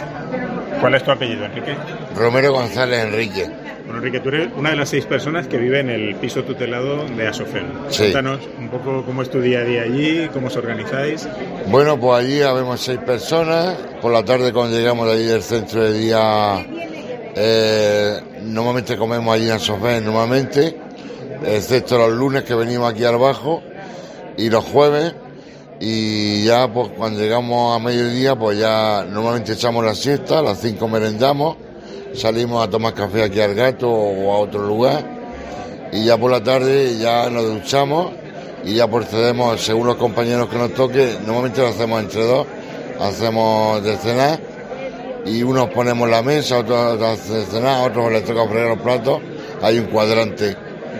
¿Cuál es tu apellido, Enrique? Romero González Enrique. Bueno, Enrique, tú eres una de las 6 personas que vive en el piso tutelado de Asofem. Sí. Cuéntanos un poco cómo es tu día a día allí, cómo os organizáis. Bueno, pues allí habemos 6 personas. Por la tarde, cuando llegamos de allí del centro de día, normalmente comemos allí en Asofem, normalmente, excepto los lunes que venimos aquí al bajo y los jueves. Y ya pues cuando llegamos a mediodía, pues ya normalmente echamos la siesta, a las 5 merendamos, salimos a tomar café aquí al Gato o a otro lugar, y ya por la tarde ya nos duchamos y ya procedemos, según los compañeros que nos toque, normalmente lo hacemos entre 2, hacemos de cenar, y unos ponemos la mesa, otros hacen cenar, a otros les toca freír los platos, hay un cuadrante.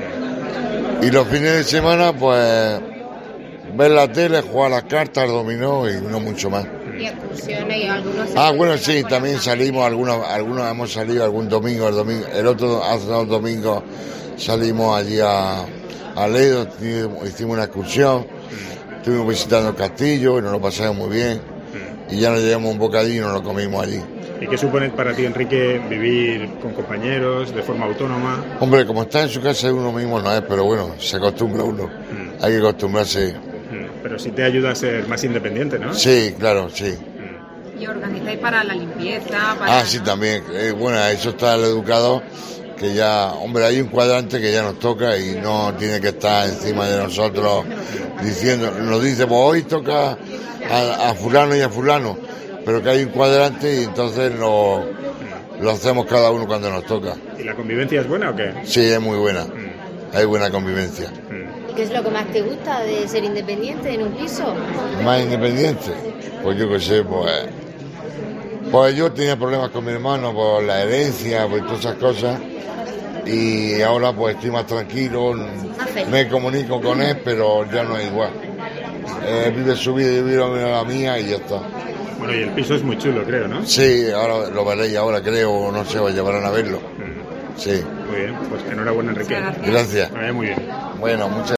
Y los fines de semana, pues ver la tele, jugar a las cartas, dominó y no mucho más. ¿Y excursiones y algunos? Bueno, sí, también salimos, algunos hemos salido algún domingo, el otro, hace 2 domingos salimos allí a Ledo, hicimos una excursión, estuvimos visitando el castillo y nos lo pasamos muy bien, y ya nos llevamos un bocadillo y nos lo comimos allí. ¿Y qué supone para ti, Enrique, vivir con compañeros, de forma autónoma? Hombre, como está en su casa uno mismo no es, pero bueno, se acostumbra uno, hay que acostumbrarse. Pero sí te ayuda a ser más independiente, ¿no? Sí, claro, sí. ¿Y organizáis para la limpieza? Para... Sí, también. Bueno, eso está el educador, que ya, hombre, hay un cuadrante que ya nos toca y no tiene que estar encima de nosotros diciendo, nos dice, pues hoy toca a fulano y a fulano, pero que hay un cuadrante y entonces lo hacemos cada uno cuando nos toca. ¿Y la convivencia es buena o qué? Sí, es muy buena. Hay buena convivencia. ¿Qué es lo que más te gusta de ser independiente en un piso? ¿Más independiente? Pues yo qué sé, pues yo tenía problemas con mi hermano por la herencia, por todas esas cosas, y ahora pues estoy más tranquilo, me comunico con él, pero ya no es igual. Vive su vida, yo vivo la mía y ya está. Bueno, y el piso es muy chulo, creo, ¿no? Sí, ahora lo veréis, ahora creo, no sé, os llevarán a verlo. Sí. Muy bien, pues enhorabuena, Enrique. Gracias. Muy bien. Bueno, muchas